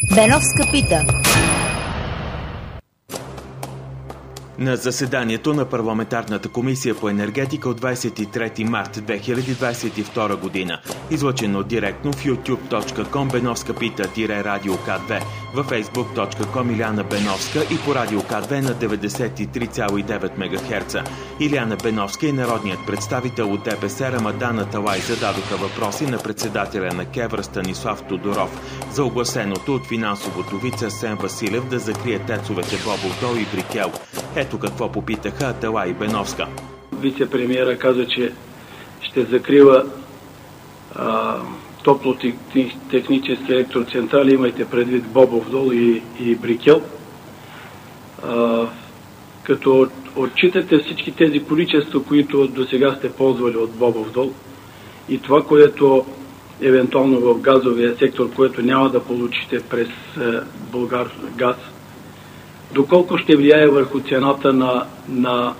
Беновска пита. На заседанието на парламентарната комисия по енергетика от 23 март 2022 година, излъчено директно в youtube.com Беновска пита-радио К2, във facebook.com Иляна Беновска и по радио К2 на 93,9 МГц. Иляна Беновска и народният представител от ДПС Рамадан Аталай зададоха въпроси на председателя на КЕВР Станислав Тодоров за огласеното от финансовото вице Асен Василев да закрие тецовете Бобов дол и Брикел. Ето какво попитаха Аталай и Беновска. Вице-премиера каза, че ще закрива топлотехнически електроцентрали, имайте предвид Бобов дол и Брикел. Като отчитате всички тези количества, които до сега сте ползвали от Бобов дол и това, което евентуално в газовия сектор, което няма да получите през Булгаргаз, доколко ще влияе върху цената на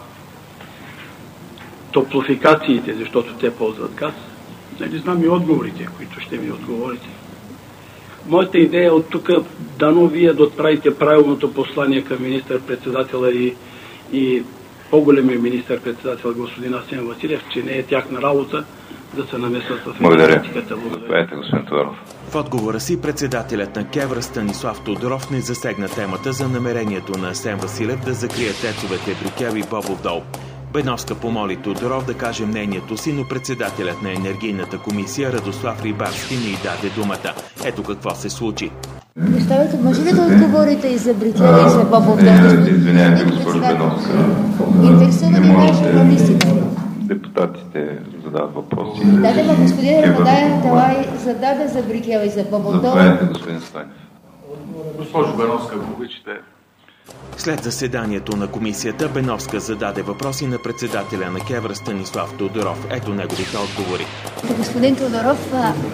топлофикациите, защото те ползват газ? Не знам и отговорите, които ще ми отговорите. Моята идея е от тук, дано вие да отправите правилното послание към министър-председателя и по-големия министър-председател господин Асен Василев, че не е тяхна работа да се намесват в енергетиката. Благодаря, господин Тодоров. В отговора си председателят на КЕВР Станислав Тодоров не засегна темата за намерението на Асен Василев да закрие тецовете Брикел и Бобов дол. Беновска помоли Тодоров да каже мнението си, но председателят на енергийната комисия Радослав Рибарски не й даде думата. Ето какво се случи. Представете, може ли да отговорите и за Брикел и за Бобов дол? Извинявайте, госпожо Беновска. Интересувани на журналистите. Депутатите задават въпроси. Да, господин Рамадан Аталай зададе за Брикел и за Бобов дол. Заповядайте, господин Стойнев. Госпожо Беновска, ако обичате. След заседанието на комисията, Беновска зададе въпроси на председателя на КЕВР Станислав Тодоров. Ето неговите отговори. Господин Тодоров,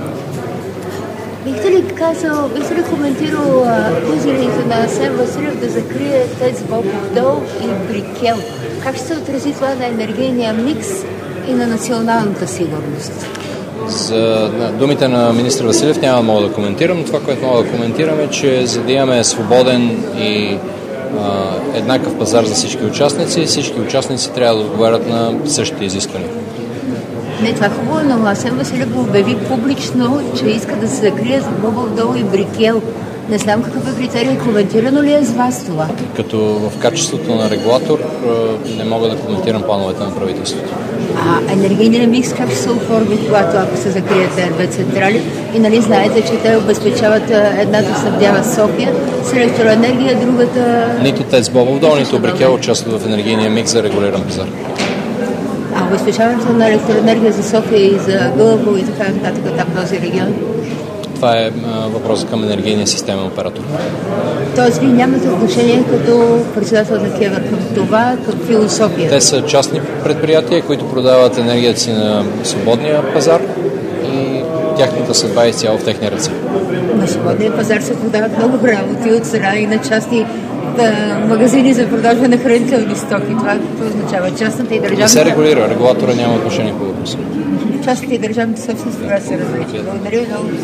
бихте ли коментирал позицията на Асен Василев да закрие ТЕЦ Бобов дол и Брикел? Как ще се отрази това на енергийния микс и на националната сигурност? За думите на министър Василев няма да мога да коментирам. Това, което мога да коментирам е, че за да имаме свободен и еднакъв пазар за всички участници трябва да отговарят на същите изисквания. Не, това е хубаво, но Асен Василев обяви публично, че иска да се закрие за Бобов дол и Брикел. Не знам какъв е критерий, коментирано ли е с вас това? Като в качеството на регулатор не мога да коментирам плановете на правителството. Енергийният микс как ще се оформи, когато ако се закрият две централи? И нали знаете, че те обезпечават, едната снабдява София с електроенергия, другата... Нито ТЕЦ Бобов дол, нито Брикел участват в енергийния микс за регулиран пазар. Обезпечаването на електроенергия за София и за Гълъбово и така нататък там този регион? Това е въпрос към енергийния системен оператор. Тоест вие нямате отношение като председател на КЕВР към това, към философия? Те са частни предприятия, които продават енергията си на свободния пазар и тяхната съдба е изцяло в техни ръце. На свободния пазар се продават много работи от страна и на частни магазини за продажа на хранителни стоки. Това означава частната и държавната... Не се регулира, регулатора няма отношение по въпроса. Частната и държавната собственост трябва да се различи. Благодаря ви много.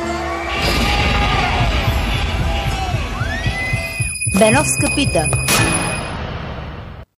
Беновска пита.